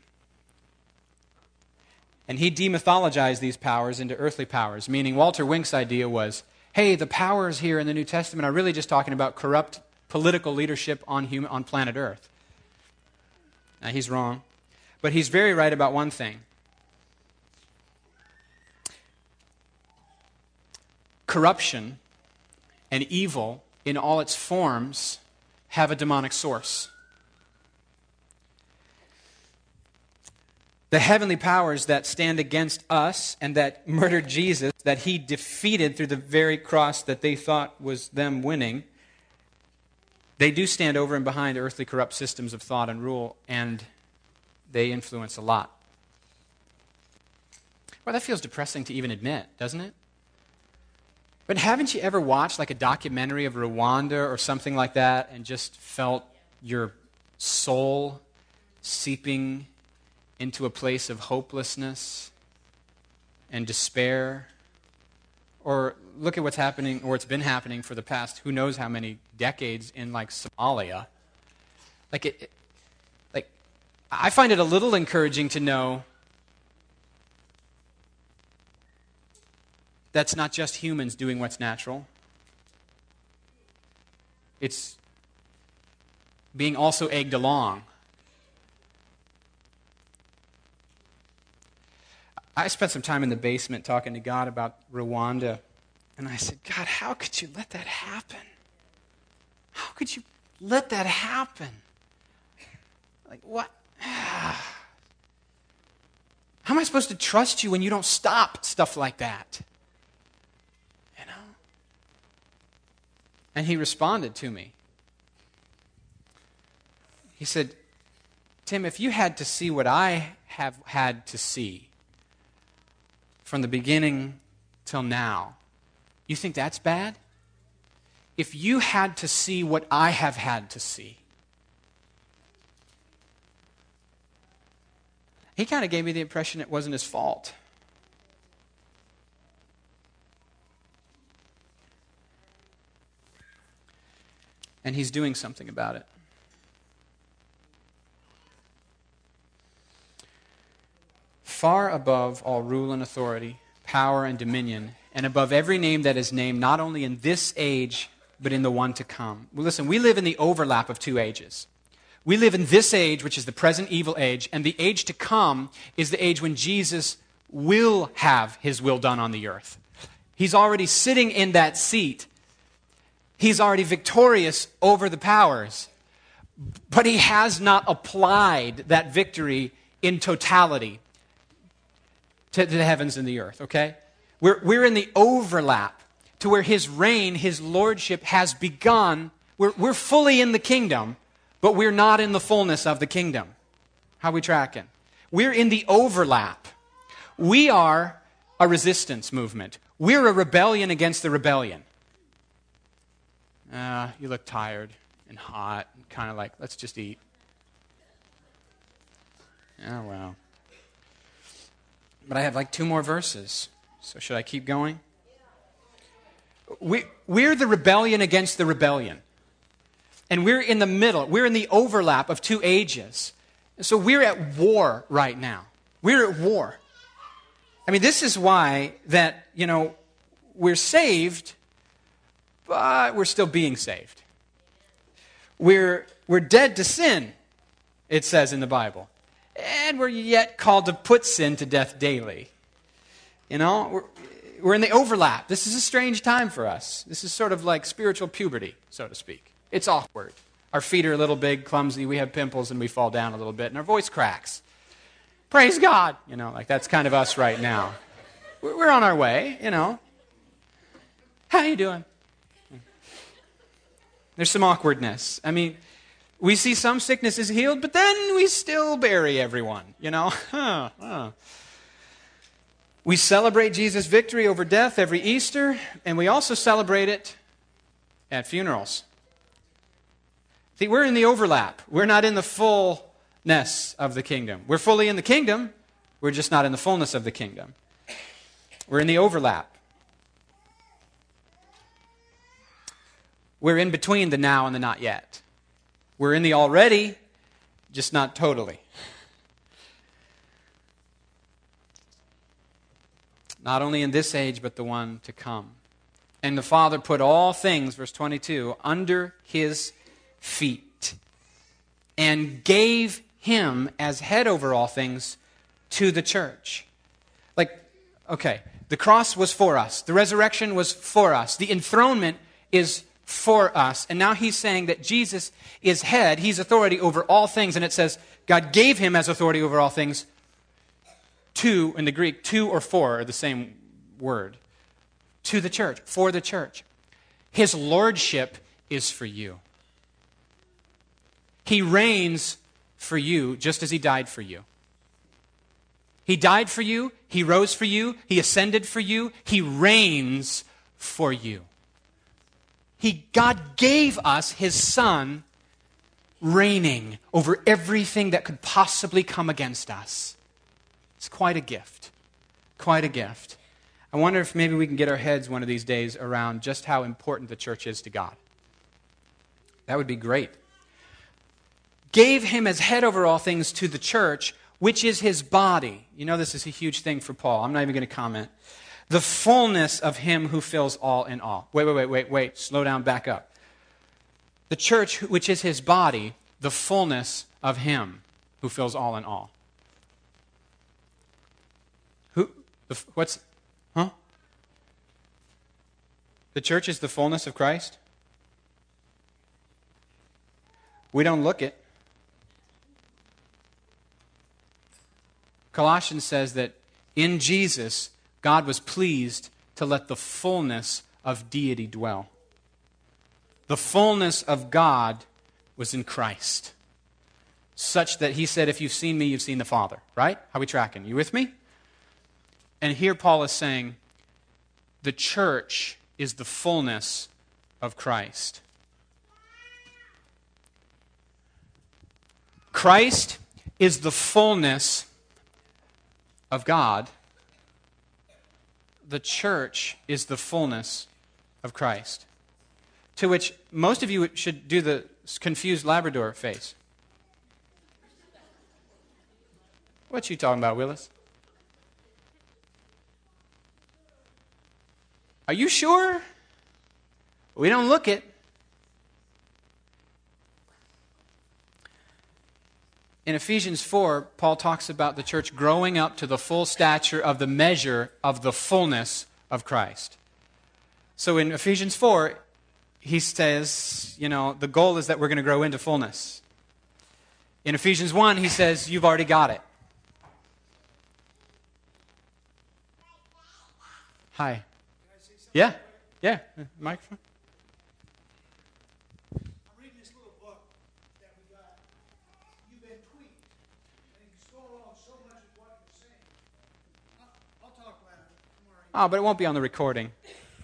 and he demythologized these powers into earthly powers, meaning Walter Wink's idea was, hey, the powers here in the New Testament are really just talking about corrupt political leadership on planet Earth. Now, he's wrong, but he's very right about one thing. Corruption and evil in all its forms have a demonic source. The heavenly powers that stand against us and that murdered Jesus, that He defeated through the very cross that they thought was them winning, they do stand over and behind earthly corrupt systems of thought and rule, and they influence a lot. Well, that feels depressing to even admit, doesn't it? But haven't you ever watched like a documentary of Rwanda or something like that and just felt your soul seeping into a place of hopelessness and despair? Or look at what's happening, or it's been happening for the past who knows how many decades in like Somalia. Like I find it a little encouraging to know that's not just humans doing what's natural. It's being also egged along. I spent some time in the basement talking to God about Rwanda, and I said, God, how could you let that happen? How could you let that happen? Like, what? How am I supposed to trust you when you don't stop stuff like that? You know? And He responded to me. He said, Tim, if you had to see what I have had to see from the beginning till now, you think that's bad? If you had to see what I have had to see. He kind of gave me the impression it wasn't his fault. And He's doing something about it. Far above all rule and authority, power and dominion, and above every name that is named, not only in this age, but in the one to come. Well, listen, we live in the overlap of two ages. We live in this age, which is the present evil age, and the age to come is the age when Jesus will have His will done on the earth. He's already sitting in that seat. He's already victorious over the powers, but He has not applied that victory in totality to the heavens and the earth, okay? We're in the overlap to where His reign, His lordship has begun. We're fully in the kingdom, but we're not in the fullness of the kingdom. How are we tracking? We're in the overlap. We are a resistance movement. We're a rebellion against the rebellion. You look tired and hot and kind of like, let's just eat. Oh, well. But I have like 2 more verses. So should I keep going? We're the rebellion against the rebellion. And we're in the middle. We're in the overlap of 2 ages. So we're at war right now. We're at war. I mean, this is why that, we're saved, but we're still being saved. We're dead to sin, it says in the Bible. And we're yet called to put sin to death daily. We're in the overlap. This is a strange time for us. This is sort of like spiritual puberty, so to speak. It's awkward. Our feet are a little big, clumsy, we have pimples, and we fall down a little bit, and our voice cracks. Praise God. Like that's kind of us right now. We're on our way, How you doing? There's some awkwardness. I mean, we see some sickness is healed, but then we still bury everyone, We celebrate Jesus' victory over death every Easter, and we also celebrate it at funerals. See, we're in the overlap. We're not in the fullness of the kingdom. We're fully in the kingdom. We're just not in the fullness of the kingdom. We're in the overlap. We're in between the now and the not yet. We're in the already, just not totally. Not only in this age, but the one to come. And the Father put all things, verse 22, under his feet, and gave him as head over all things to the church. The cross was for us. The resurrection was for us. The enthronement is for us. And now he's saying that Jesus is head. He's authority over all things. And it says God gave him as authority over all things to, in the Greek, to or for are the same word. To the church, for the church. His lordship is for you. He reigns for you just as he died for you. He died for you. He rose for you. He ascended for you. He reigns for you. God gave us his Son reigning over everything that could possibly come against us. It's quite a gift. Quite a gift. I wonder if maybe we can get our heads one of these days around just how important the church is to God. That would be great. Gave him as head over all things to the church, which is his body. This is a huge thing for Paul. I'm not even going to comment. The fullness of him who fills all in all. Wait. Slow down, back up. The church, which is his body, the fullness of him who fills all in all. The church is the fullness of Christ? We don't look it. Colossians says that in Jesus, God was pleased to let the fullness of deity dwell. The fullness of God was in Christ, such that he said, if you've seen me, you've seen the Father. Right? How are we tracking? You with me? And here Paul is saying, the church is the fullness of Christ. Christ is the fullness of God. The church is the fullness of Christ. To which most of you should do the confused Labrador face. What you talking about, Willis? Are you sure? We don't look it. In Ephesians 4, Paul talks about the church growing up to the full stature of the measure of the fullness of Christ. So in Ephesians 4, he says, the goal is that we're going to grow into fullness. In Ephesians 1, he says, you've already got it. Hi. Yeah. Microphone. I'm reading this little book that we got. You've been tweaked. And you stole on so much of what you're saying. I'll talk louder. Oh, but it won't be on the recording.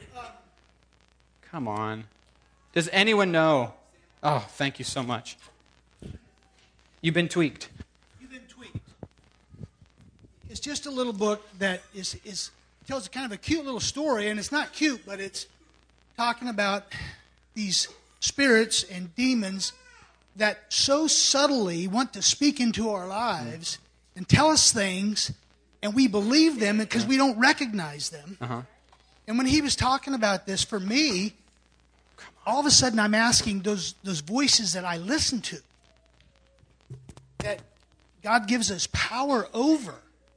Come on. Does anyone know? Oh, thank you so much. You've been tweaked. You've been tweaked. It's just a little book that tells a kind of a cute little story, and it's not cute, but it's talking about these spirits and demons that so subtly want to speak into our lives and tell us things, and we believe them because we don't recognize them. Uh-huh. And when he was talking about this, for me, all of a sudden I'm asking those voices that I listen to, that God gives us power over,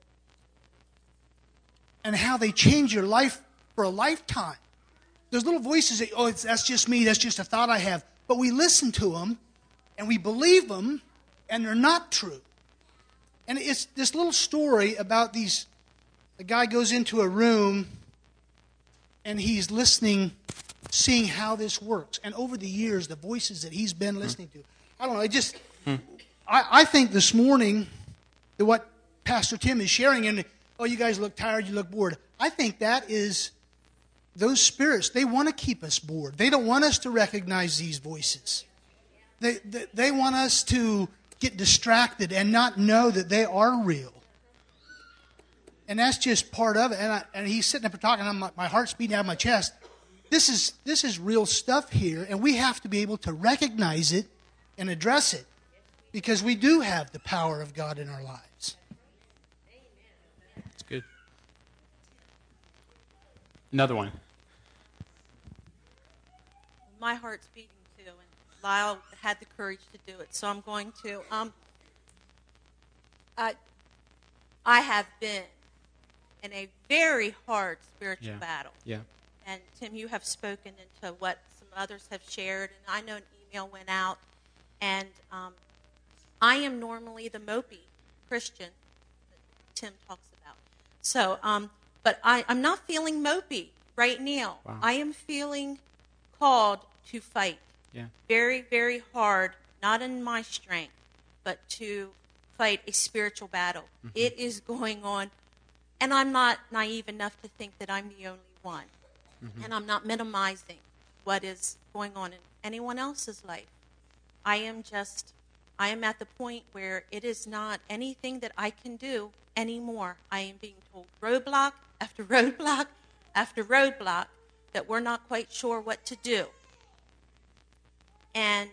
and how they change your life for a lifetime. Those little voices that, that's just me, that's just a thought I have. But we listen to them, and we believe them, and they're not true. And it's this little story about a guy goes into a room and he's listening, seeing how this works. And over the years, the voices that he's been listening to, I don't know, I think this morning that what Pastor Tim is sharing, and, oh, you guys look tired, you look bored. I think that is those spirits, they want to keep us bored. They don't want us to recognize these voices. They want us to get distracted and not know that they are real. And that's just part of it. And he's sitting up and talking, and my heart's beating out of my chest. This is real stuff here, and we have to be able to recognize it and address it, because we do have the power of God in our lives. That's good. Another one. My heart's beating too, and Lyle had the courage to do it, so I'm going to. I have been in a very hard spiritual battle. Yeah. And Tim, you have spoken into what some others have shared, and I know an email went out, and I am normally the mopey Christian that Tim talks about. So, but I'm not feeling mopey right now. Wow. I am feeling called to fight. Yeah. Very, very hard, not in my strength, but to fight a spiritual battle. Mm-hmm. It is going on, and I'm not naive enough to think that I'm the only one. Mm-hmm. And I'm not minimizing what is going on in anyone else's life. I am at the point where it is not anything that I can do anymore. I am being told roadblock after roadblock after roadblock that we're not quite sure what to do. And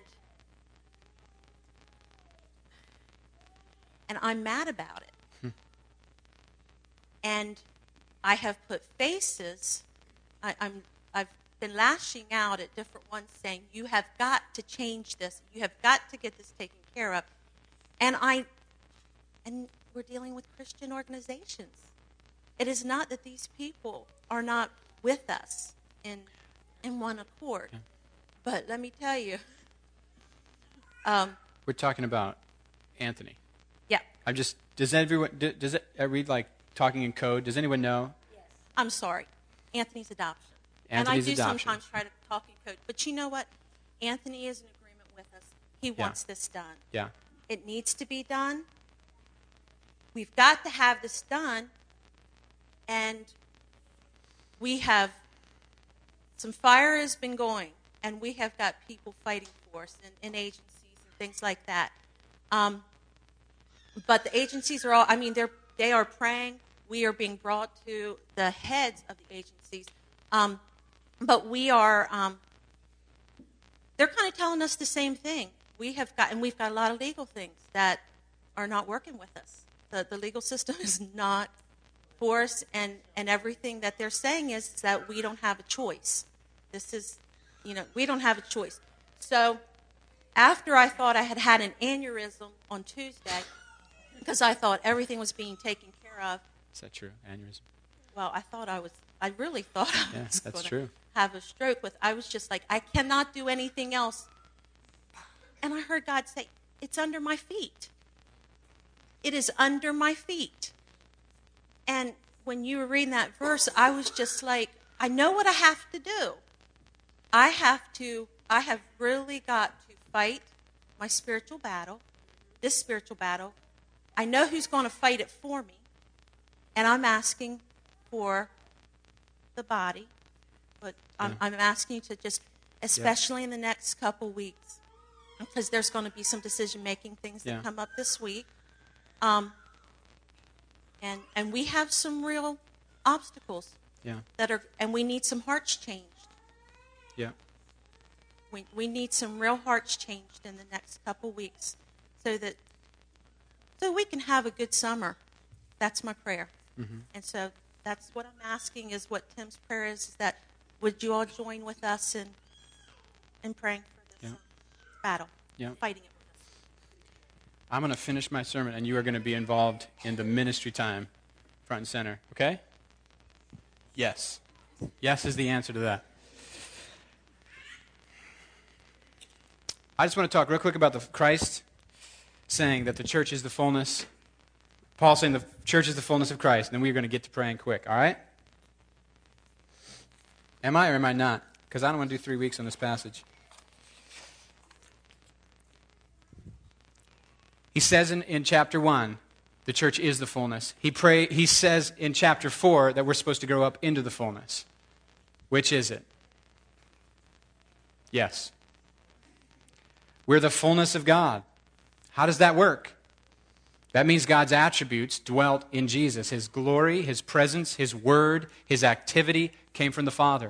I'm mad about it. And I have put faces. I've been lashing out at different ones saying, you have got to change this. You have got to get this taken care of. And we're dealing with Christian organizations. It is not that these people are not with us in one accord. Yeah. But let me tell you. We're talking about Anthony. Yeah. Does it read like talking in code? Does anyone know? Yes. I'm sorry. Anthony's adoption. Anthony's and I do adoption. Sometimes try to talk in code. But you know what? Anthony is in agreement with us. He wants this done. Yeah. It needs to be done. We've got to have this done. And we have, some fire has been going, and we have got people fighting for us in agencies and things like that. But the agencies are all, they are praying. We are being brought to the heads of the agencies. But we are, they're kind of telling us the same thing. We've got a lot of legal things that are not working with us. The legal system is not for us, and everything that they're saying is that we don't have a choice. This is, we don't have a choice. So after I thought I had an aneurysm on Tuesday, because I thought everything was being taken care of. Is that true? Aneurysm? Well, I really thought I was going to have a stroke. I was just like, I cannot do anything else. And I heard God say, it's under my feet. It is under my feet. And when you were reading that verse, I was just like, I know what I have to do. I have really got to fight my spiritual battle, this spiritual battle. I know who's going to fight it for me. And I'm asking for the body. But I'm asking you to just, especially in the next couple weeks, because there's going to be some decision-making things that come up this week. And we have some real obstacles and we need some hearts changed. Yeah. We need some real hearts changed in the next couple weeks so we can have a good summer. That's my prayer. Mm-hmm. And so that's what I'm asking, is what Tim's prayer is that would you all join with us in praying for this battle, fighting it with us. I'm going to finish my sermon, and you are going to be involved in the ministry time, front and center. Okay? Yes. Yes is the answer to that. I just want to talk real quick about the Christ saying that the church is the fullness. Paul's saying the church is the fullness of Christ, and then we're going to get to praying quick, all right? Am I or am I not? Because I don't want to do 3 weeks on this passage. He says in chapter 1, the church is the fullness. He says in chapter 4 that we're supposed to grow up into the fullness. Which is it? Yes. We're the fullness of God. How does that work? That means God's attributes dwelt in Jesus. His glory, His presence, His word, His activity came from the Father.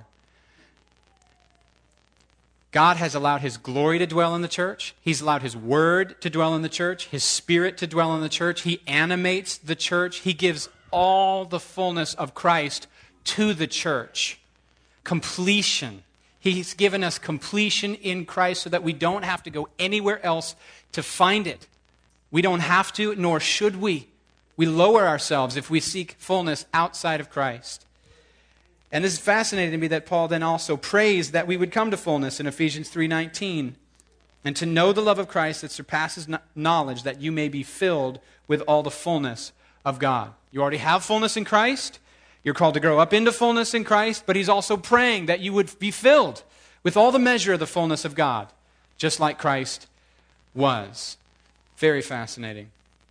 God has allowed His glory to dwell in the church. He's allowed His word to dwell in the church, His Spirit to dwell in the church. He animates the church. He gives all the fullness of Christ to the church. Completion. He's given us completion in Christ so that we don't have to go anywhere else to find it. We don't have to, nor should we. We lower ourselves if we seek fullness outside of Christ. And this is fascinating to me that Paul then also prays that we would come to fullness in Ephesians 3:19. And to know the love of Christ that surpasses knowledge, that you may be filled with all the fullness of God. You already have fullness in Christ. You're called to grow up into fullness in Christ. But he's also praying that you would be filled with all the measure of the fullness of God, just like Christ was. Very fascinating.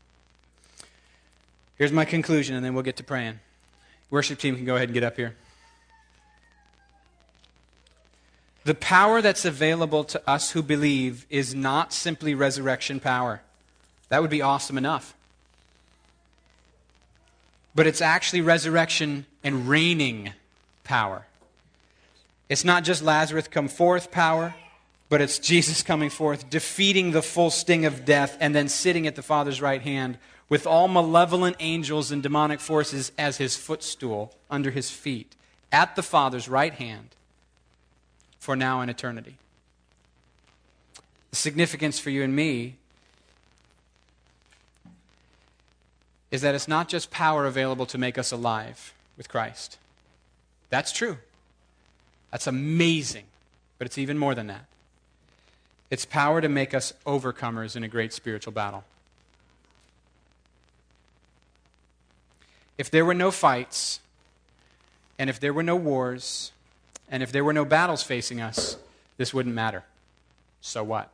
Here's my conclusion, and then we'll get to praying. Worship team can go ahead and get up here. The power that's available to us who believe is not simply resurrection power. That would be awesome enough. But it's actually resurrection and reigning power. It's not just Lazarus come forth power, but it's Jesus coming forth, defeating the full sting of death, and then sitting at the Father's right hand with all malevolent angels and demonic forces as His footstool under His feet, at the Father's right hand, for now and eternity. The significance for you and me is that it's not just power available to make us alive with Christ. That's true. That's amazing. But it's even more than that. It's power to make us overcomers in a great spiritual battle. If there were no fights, and if there were no wars, and if there were no battles facing us, this wouldn't matter. So what?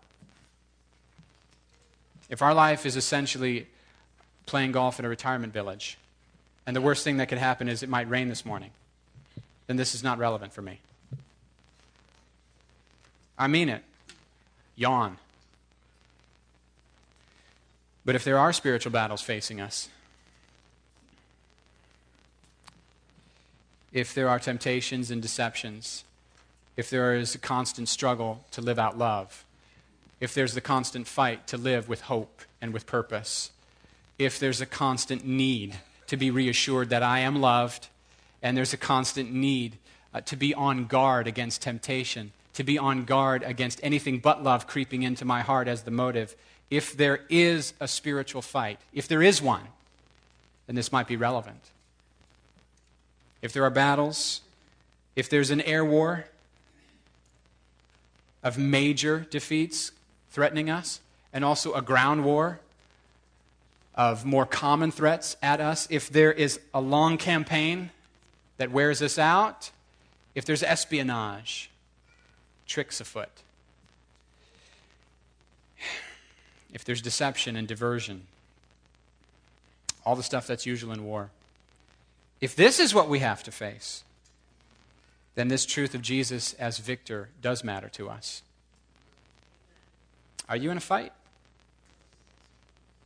If our life is essentially playing golf in a retirement village, and the worst thing that could happen is it might rain this morning, then this is not relevant for me. I mean it. Yawn. But if there are spiritual battles facing us, if there are temptations and deceptions, if there is a constant struggle to live out love, if there's the constant fight to live with hope and with purpose, if there's a constant need to be reassured that I am loved, and there's a constant need to be on guard against temptation, to be on guard against anything but love creeping into my heart as the motive, if there is a spiritual fight, if there is one, then this might be relevant. If there are battles, if there's an air war of major defeats threatening us, and also a ground war of more common threats at us, if there is a long campaign that wears us out, if there's espionage, tricks afoot, if there's deception and diversion, all the stuff that's usual in war, if this is what we have to face, then this truth of Jesus as victor does matter to us. Are you in a fight?